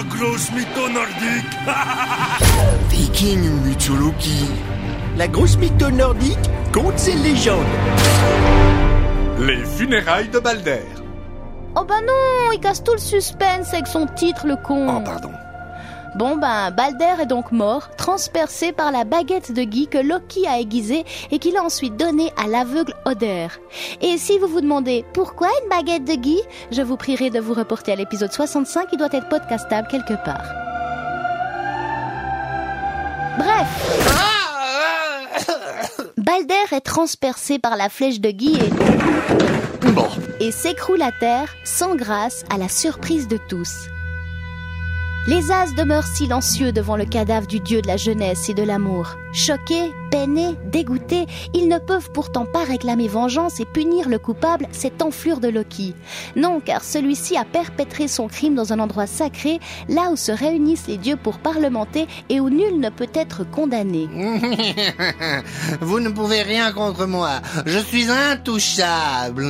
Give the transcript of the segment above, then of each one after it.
La grosse mytho nordique. Viking mythologie. La grosse mytho nordique, contes et légendes. Les funérailles de Balder. Oh bah non, il casse tout le suspense avec son titre, le con. Oh, pardon. Bon Balder est donc mort, transpercé par la baguette de Guy que Loki a aiguisée et qu'il a ensuite donnée à l'aveugle Oder. Et si vous vous demandez pourquoi une baguette de Guy, je vous prierai de vous reporter à l'épisode 65 qui doit être podcastable quelque part. Bref. Balder est transpercé par la flèche de Guy et s'écroule à terre sans grâce à la surprise de tous. Les As demeurent silencieux devant le cadavre du dieu de la jeunesse et de l'amour. Choqués, peinés, dégoûtés, ils ne peuvent pourtant pas réclamer vengeance et punir le coupable, cette enflure de Loki. Non, car celui-ci a perpétré son crime dans un endroit sacré, là où se réunissent les dieux pour parlementer et où nul ne peut être condamné. Vous ne pouvez rien contre moi, je suis intouchable.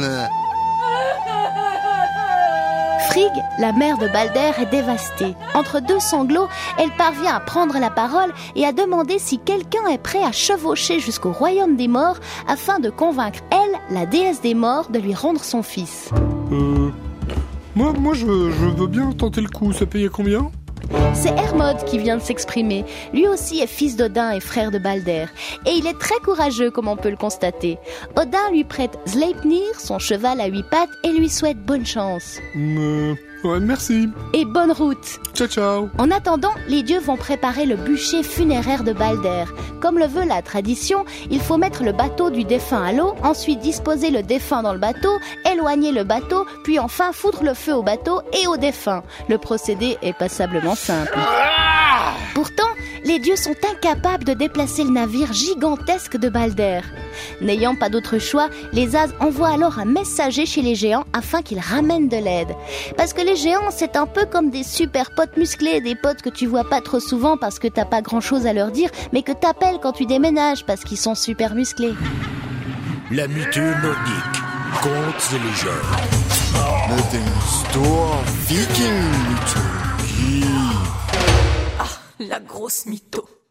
Frigg, la mère de Balder, est dévastée. Entre deux sanglots, elle parvient à prendre la parole et à demander si quelqu'un est prêt à chevaucher jusqu'au royaume des morts afin de convaincre elle, la déesse des morts, de lui rendre son fils. Moi je veux bien tenter le coup, ça payait combien ? C'est Hermod qui vient de s'exprimer. Lui aussi est fils d'Odin et frère de Balder. Et il est très courageux, comme on peut le constater. Odin lui prête Sleipnir, son cheval à 8 pattes, et lui souhaite bonne chance. Ouais, merci. Et bonne route. Ciao, ciao. En attendant, les dieux vont préparer le bûcher funéraire de Balder. Comme le veut la tradition, il faut mettre le bateau du défunt à l'eau, ensuite disposer le défunt dans le bateau, éloigner le bateau, puis enfin foutre le feu au bateau et au défunt. Le procédé est passablement simple. Pourtant, les dieux sont incapables de déplacer le navire gigantesque de Balder. N'ayant pas d'autre choix, les As envoient alors un messager chez les géants afin qu'ils ramènent de l'aide. Parce que les géants, c'est un peu comme des super potes musclés, des potes que tu vois pas trop souvent parce que t'as pas grand chose à leur dire, mais que t'appelles quand tu déménages parce qu'ils sont super musclés. La mytho nordique, contes et légendes. Mit dem Store Viking mythologie. La grosse mytho.